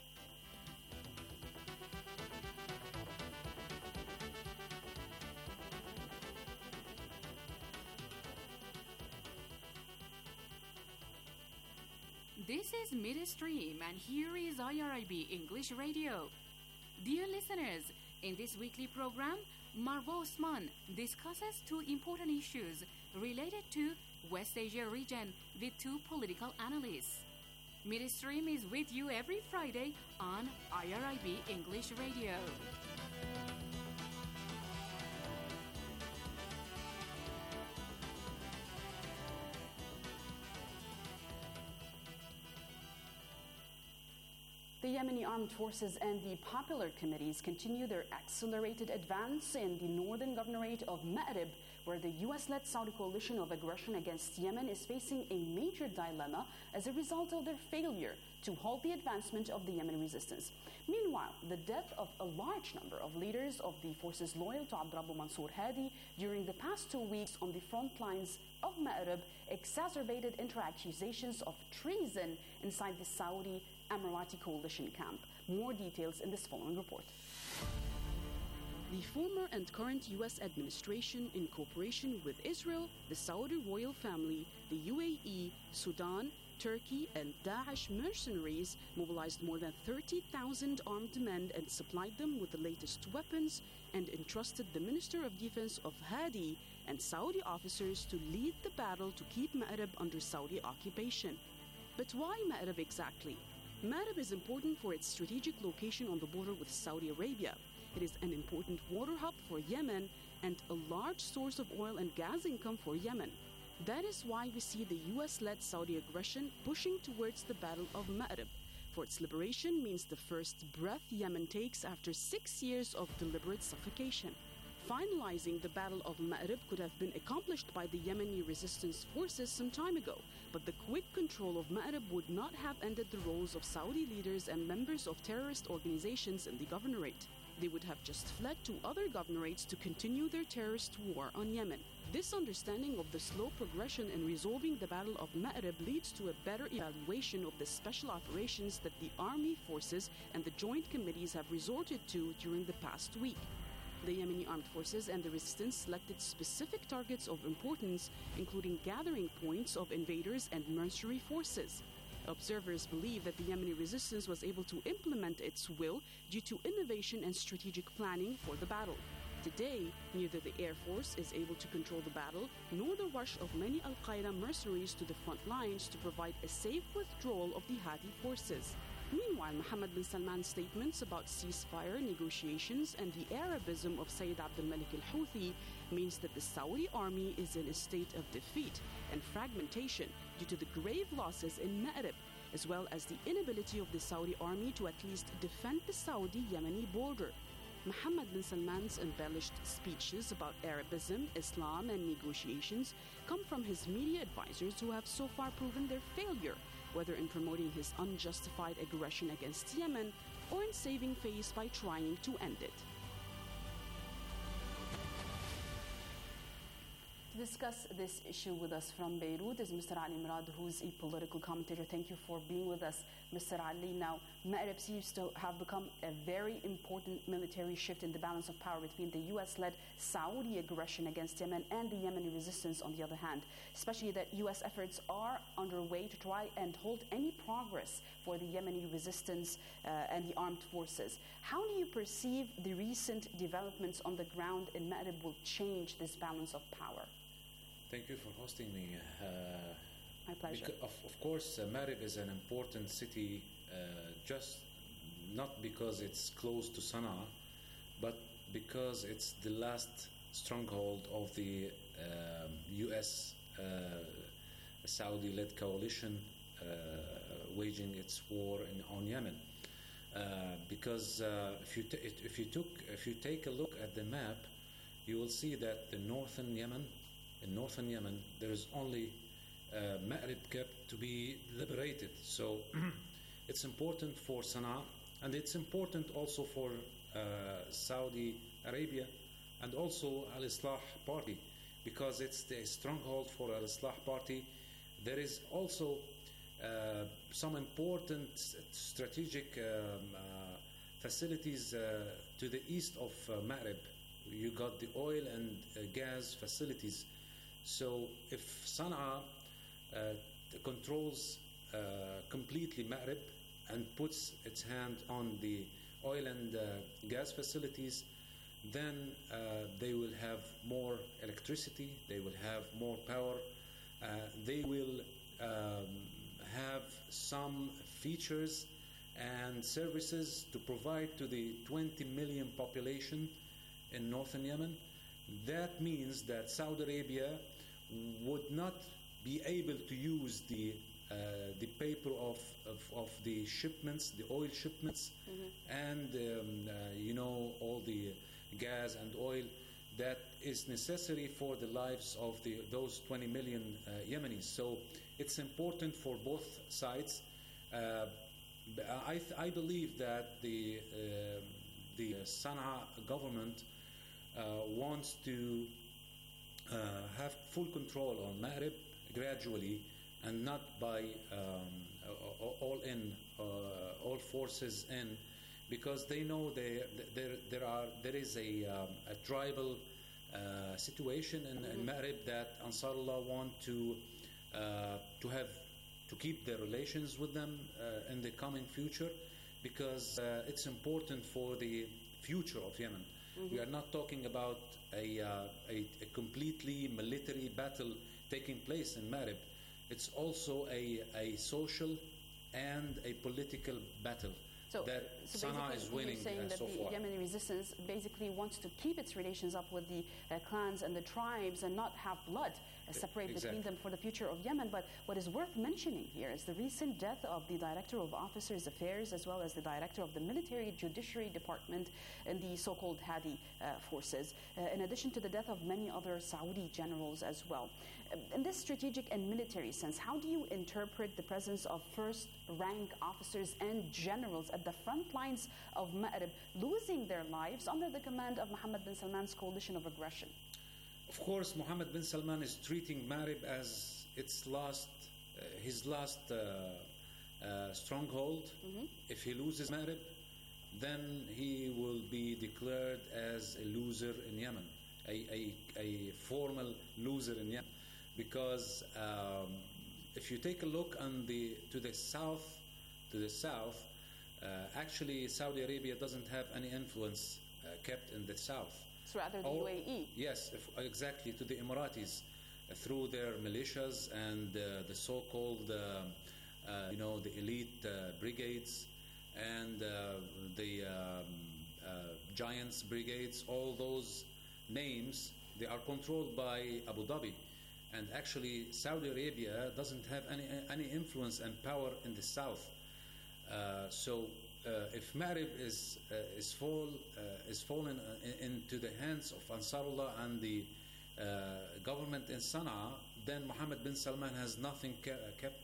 [SPEAKER 5] This is Midstream, and here is IRIB English Radio. Dear listeners, in this weekly program, Marwa Osman discusses two important issues related to West Asia region with two political analysts. Midstream is with you every Friday on IRIB English Radio.
[SPEAKER 22] The Yemeni armed forces and the popular committees continue their accelerated advance in the northern governorate of Ma'rib, where the U.S.-led Saudi coalition of aggression against Yemen is facing a major dilemma as a result of their failure to halt the advancement of the Yemeni resistance. Meanwhile, the death of a large number of leaders of the forces loyal to Abdrabbu Mansour Hadi during the past 2 weeks on the front lines of Ma'rib exacerbated accusations of treason inside the Saudi Emirati coalition camp. More details in this following report. The former and current U.S. administration, in cooperation with Israel, the Saudi royal family, the UAE, Sudan, Turkey, and Daesh mercenaries, mobilized more than 30,000 armed men and supplied them with the latest weapons, and entrusted the Minister of Defense of Hadi and Saudi officers to lead the battle to keep Ma'rib under Saudi occupation. But why Ma'rib exactly? Ma'rib is important for its strategic location on the border with Saudi Arabia. It is an important water hub for Yemen and a large source of oil and gas income for Yemen. That is why we see the US-led Saudi aggression pushing towards the Battle of Ma'rib. For its liberation means the first breath Yemen takes after 6 years of deliberate suffocation. Finalizing the Battle of Ma'rib could have been accomplished by the Yemeni resistance forces some time ago, but the quick control of Ma'rib would not have ended the roles of Saudi leaders and members of terrorist organizations in the governorate. They would have just fled to other governorates to continue their terrorist war on Yemen. This understanding of the slow progression in resolving the Battle of Ma'rib leads to a better evaluation of the special operations that the army forces and the joint committees have resorted to during the past week. The Yemeni armed forces and the resistance selected specific targets of importance, including gathering points of invaders and mercenary forces. Observers believe that the Yemeni resistance was able to implement its will due to innovation and strategic planning for the battle. Today, neither the Air Force is able to control the battle, nor the rush of many Al-Qaeda mercenaries to the front lines to provide a safe withdrawal of the Hadi forces. Meanwhile, Mohammed bin Salman's statements about ceasefire negotiations and the Arabism of Sayyid Abdul Malik al-Houthi means that the Saudi army is in a state of defeat and fragmentation due to the grave losses in Ma'rib, as well as the inability of the Saudi army to at least defend the Saudi-Yemeni border. Mohammed bin Salman's embellished speeches about Arabism, Islam, and negotiations come from his media advisors who have so far proven their failure, whether in promoting his unjustified aggression against Yemen or in saving face by trying to end it. To discuss this issue with us from Beirut is Mr. Ali Murad, who's a political commentator. Thank you for being with us, Mr. Ali. Now, Ma'rib seems to have become a very important military shift in the balance of power between the U.S.-led Saudi aggression against Yemen and the Yemeni resistance on the other hand, especially that U.S. efforts are underway to try and halt any progress for the Yemeni resistance and the armed forces. How do you perceive the recent developments on the ground in Ma'rib will change this balance of power?
[SPEAKER 3] Thank you for hosting me.
[SPEAKER 22] My pleasure.
[SPEAKER 3] Of course, Ma'rib is an important city, just not because it's close to Sana'a, but because it's the last stronghold of the U.S. Saudi-led coalition, waging its war on Yemen. Because if you take a look at the map, you will see that in northern Yemen, there is only Ma'rib kept to be liberated. So it's important for Sana'a, and it's important also for Saudi Arabia and also Al-Islah Party, because it's the stronghold for Al-Islah Party. There is also some important strategic facilities to the east of Ma'rib. You got the oil and gas facilities. So if Sana'a controls completely Ma'rib and puts its hand on the oil and gas facilities, then they will have more electricity, they will have more power, they will have some features and services to provide to the 20 million population in northern Yemen. That means that Saudi Arabia would not be able to use the paper of the shipments, the oil shipments, and all the gas and oil that is necessary for the lives of those 20 million Yemenis. So it's important for both sides. I believe that the Sana'a government wants to have full control on Ma'rib gradually, and not by all forces in, because they know there is a tribal situation in Ma'rib that Ansarullah want to keep their relations with them in the coming future, because it's important for the future of Yemen. We are not talking about a completely military battle taking place in Ma'rib. It's also a social and a political battle that Sana'a is winning
[SPEAKER 22] you're saying that
[SPEAKER 3] so
[SPEAKER 22] the
[SPEAKER 3] far.
[SPEAKER 22] Yemeni resistance basically wants to keep its relations up with the clans and the tribes and not have blood separate between them for the future of Yemen. But what is worth mentioning here is the recent death of the Director of Officers Affairs as well as the Director of the Military Judiciary Department in the so-called Hadi forces, in addition to the death of many other Saudi generals as well. In this strategic and military sense, how do you interpret the presence of first-rank officers and generals at the front lines of Ma'rib losing their lives under the command of Mohammed bin Salman's coalition of aggression?
[SPEAKER 3] Of course, Mohammed bin Salman is treating Ma'rib as his last stronghold. If he loses Ma'rib, then he will be declared as a loser in Yemen, a formal loser in Yemen. Because if you take a look to the south, actually Saudi Arabia doesn't have any influence kept in the south.
[SPEAKER 22] It's rather the UAE.
[SPEAKER 3] Yes, exactly, to the Emiratis through their militias and the so-called, the elite brigades and the giants brigades. All those names, they are controlled by Abu Dhabi. And actually, Saudi Arabia doesn't have any influence and power in the south. So if Ma'rib is fallen into the hands of Ansarullah and the government in Sana'a, then Mohammed bin Salman has nothing kept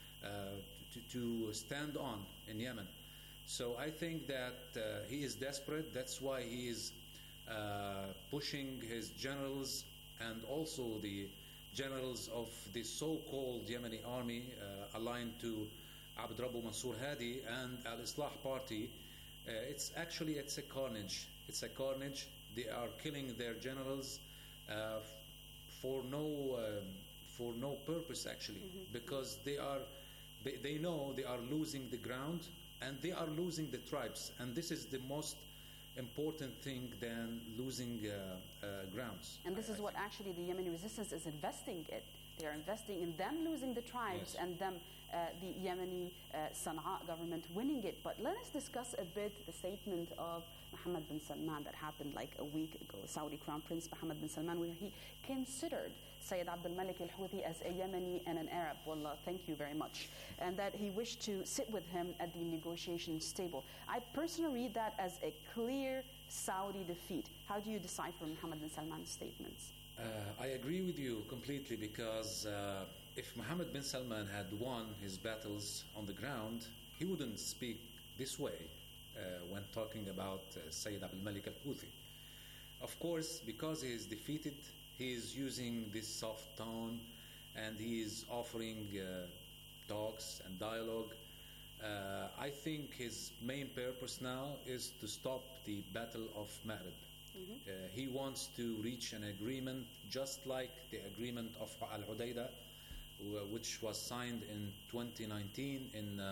[SPEAKER 3] to stand on in Yemen. So I think that he is desperate. That's why he is pushing his generals and also the generals of the so-called Yemeni army aligned to Abd Rabbu Mansour Hadi and Al-Islah Party. It's a carnage. It's a carnage. They are killing their generals for no purpose actually, because they know they are losing the ground and they are losing the tribes, and this is the most important thing than losing grounds.
[SPEAKER 22] And this is what actually the Yemeni resistance is investing in. They are investing in them losing the tribes and them, the Yemeni Sana'a government winning it. But let us discuss a bit the statement of Mohammed bin Salman that happened like a week ago, Saudi Crown Prince Mohammed bin Salman, where he considered Sayyid Abdul Malik al-Houthi as a Yemeni and an Arab. Wallah, thank you very much. And that he wished to sit with him at the negotiations table. I personally read that as a clear Saudi defeat. How do you decipher Mohammed bin Salman's statements?
[SPEAKER 3] I agree with you completely, because if Mohammed bin Salman had won his battles on the ground, he wouldn't speak this way when talking about Sayyid Abdul Malik al-Houthi. Of course, because he is defeated, he is using this soft tone and he is offering talks and dialogue. I think his main purpose now is to stop the Battle of Ma'rib. He wants to reach an agreement just like the agreement of Al-Hudaydah, which was signed in 2019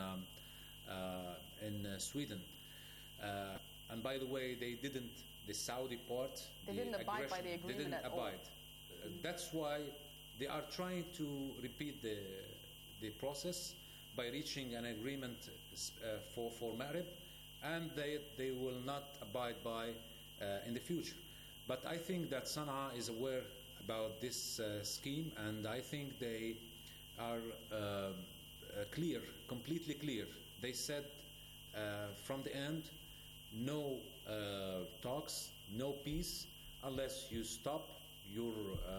[SPEAKER 3] in Sweden. And by the way, the Saudi part,
[SPEAKER 22] they didn't abide by the agreement.
[SPEAKER 3] They didn't abide. That's why they are trying to repeat the process by reaching an agreement for Ma'rib, and they will not abide by in the future. But I think that Sana'a is aware about this scheme, and I think they are clear, completely clear. They said from the end, no talks, no peace, unless you stop your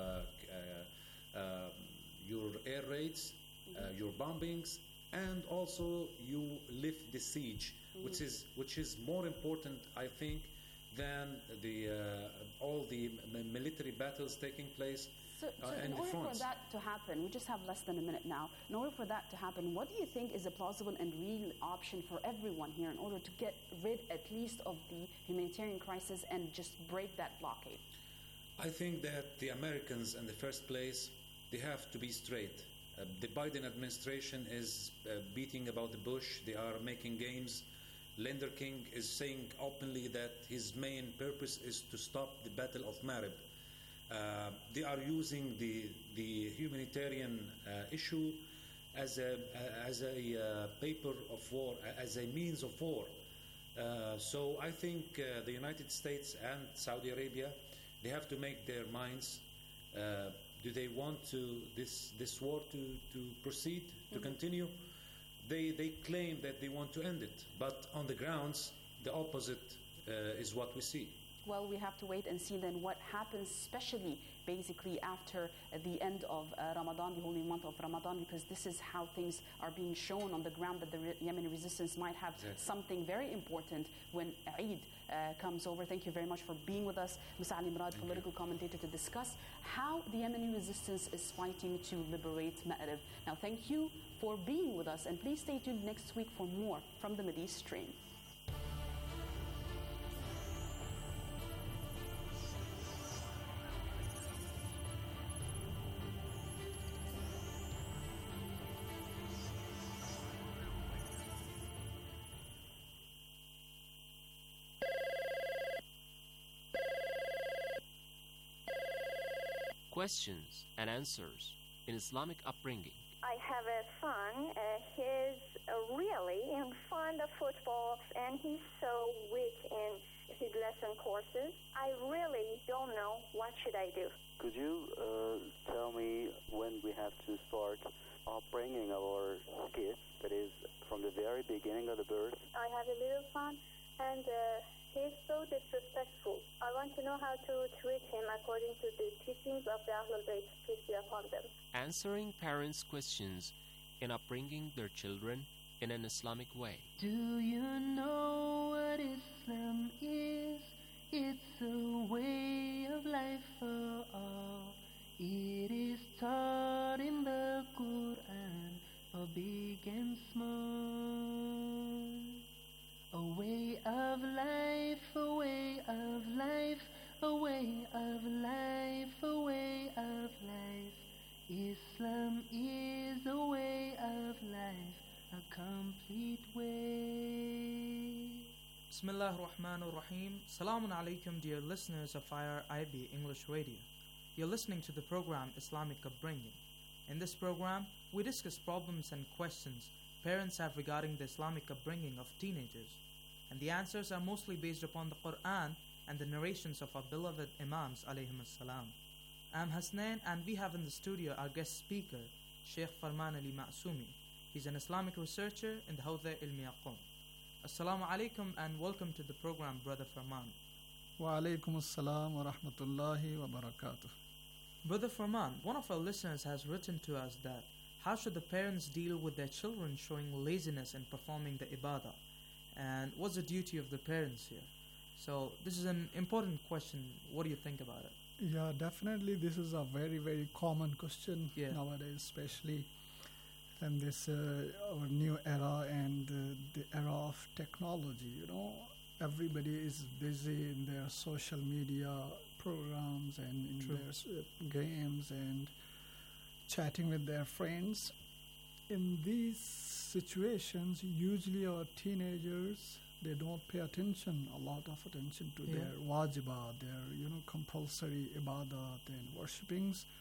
[SPEAKER 3] air raids, your bombings, and also you lift the siege, which is more important, I think, than all the military battles taking place.
[SPEAKER 22] So in order for that to happen, we just have less than a minute now. In order for that to happen, what do you think is a plausible and real option for everyone here in order to get rid at least of the humanitarian crisis and just break that blockade?
[SPEAKER 3] I think that the Americans, in the first place, they have to be straight. The Biden administration is beating about the bush. They are making games. Lender King is saying openly that his main purpose is to stop the Battle of Ma'rib. They are using the humanitarian issue as a paper of war, as a means of war. So I think the United States and Saudi Arabia, they have to make their minds. Do they want this war to proceed, to continue? They claim that they want to end it, but on the grounds, the opposite is what we see.
[SPEAKER 22] Well, we have to wait and see then what happens, especially basically after the end of Ramadan, the holy month of Ramadan, because this is how things are being shown on the ground, that the Yemeni resistance might have something very important when Eid comes over. Thank you very much for being with us, Mr. Ali Murad, political commentator, to discuss how the Yemeni resistance is fighting to liberate Ma'rib. Now, thank you for being with us, and please stay tuned next week for more from the Mideast Stream.
[SPEAKER 4] Questions and answers in Islamic upbringing.
[SPEAKER 8] I have a son. He's really fond of football, and he's so weak in his lesson courses. I really don't know what should I do.
[SPEAKER 23] Could you tell me when we have to start upbringing our kids, that is, from the very beginning of the birth?
[SPEAKER 8] I have a little son, and he's so disrespectful. I want to know how to treat him according to the teachings of the Ahlul Bayt, peace be upon them.
[SPEAKER 4] Answering parents' questions in upbringing their children in an Islamic way.
[SPEAKER 24] Do you know what Islam is? It's a way of life for all. It is taught in the Quran for big and small. A way of life, a way of life, a way of life, a way of life. Islam is a way of life, a complete way.
[SPEAKER 25] Bismillah ar-Rahman ar-Rahim. Salamun alaikum, dear listeners of IRIB English Radio. You're listening to the program Islamic Upbringing. In this program, we discuss problems and questions parents have regarding the Islamic upbringing of teenagers. And the answers are mostly based upon the Quran and the narrations of our beloved Imams alayhim as-salam. I'm Hasnain, and we have in the studio our guest speaker, Sheikh Farman Ali Ma'soumi. He's an Islamic researcher in the Hawza Ilmiya Qom. Assalamu alaikum and welcome to the program, Brother Farman.
[SPEAKER 6] Wa alaikum assalam wa rahmatullahi wa barakatuh.
[SPEAKER 25] Brother Farman, one of our listeners has written to us that how should the parents deal with their children showing laziness in performing the ibadah? And what's the duty of the parents here? So this is an important question. What do you think about it?
[SPEAKER 6] Yeah, definitely this is a very, very common question nowadays, especially in this our new era and the era of technology. You know, everybody is busy in their social media programs and in their games and chatting with their friends. In these situations, usually our teenagers, they don't pay attention, a lot of attention to their wajibat, their compulsory ibadat and worshippings.